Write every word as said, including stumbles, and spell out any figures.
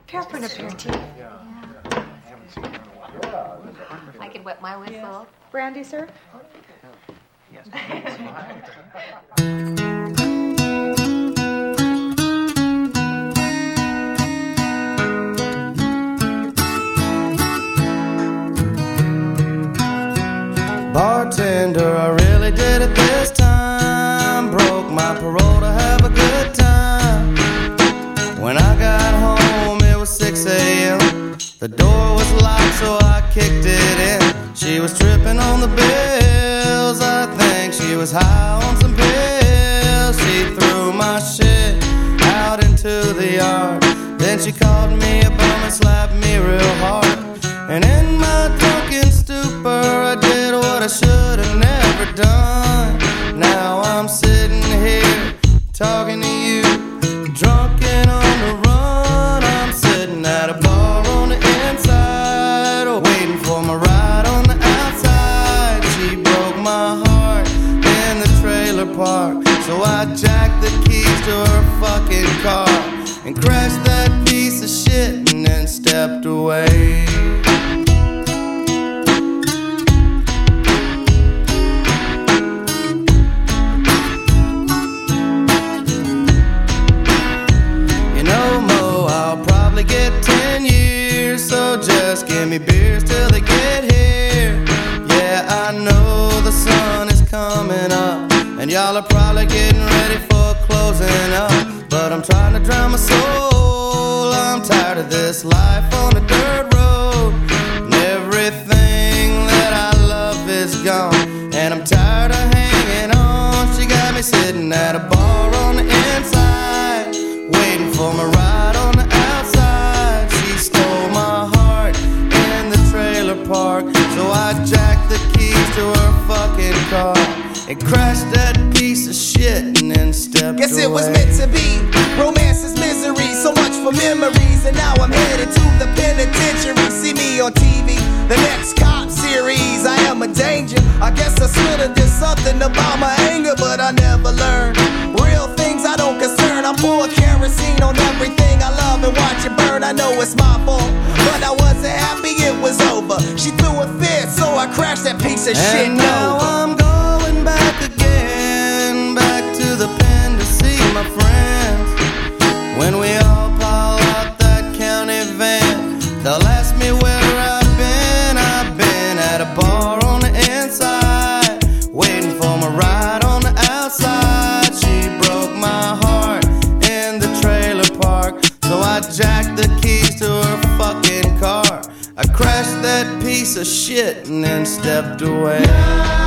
Care for an aperitif? Yeah. I could wet my whistle. Yes. Brandy, sir? Yes. Bartender, I really did it this time. Broke my parole to have a good time. When I got home, it was six a.m. The door was locked, so I kicked it in. She was tripping on the bills. I think she was high on some pills. She threw my shit out into the yard. Then she called me a bum and slapped me real hard. And in my drunken stupor, I did what I should have never done. Now I'm sitting here talking to you, drunk and on the run. I'm sitting at a bar on the inside, waiting for my ride on the outside. She broke my heart in the trailer park, so I jacked the keys to her fucking car and crashed that piece of shit and then stepped away. Get ten years, so just give me beers till they get here. Yeah, I know the sun is coming up, and y'all are probably getting ready for closing up. But I'm trying to drown my soul. I'm tired of this life on the dirt road, and everything that I love is gone. And I'm tired of hanging on. She got me sitting at a bar on the inside, waiting for my ride on the outside. She stole my heart in the trailer park, so I jacked the keys to her fucking car and crashed that piece of shit and then stepped Guess away. it was meant to be. Romance is misery, so much for memories. And now I'm headed to the penitentiary. See me on T V, the next cop series. I am a danger. I guess I should've did something about my anger, but I never learned. Real things I don't concern. I'm pouring kerosene on everything I love and watch it burn. I know it's my fault, but I wasn't happy it was over. She threw a fit, so I crashed that piece of and shit now over. I'm going back again, back to the pen to see my friends. When we all pile out that county van, they'll ask me where I've been. I've been at a bar on the inside, waiting for my ride on the outside. She broke my heart in the trailer park, so I jacked the keys to her fucking car. I crashed that piece of shit and then stepped away.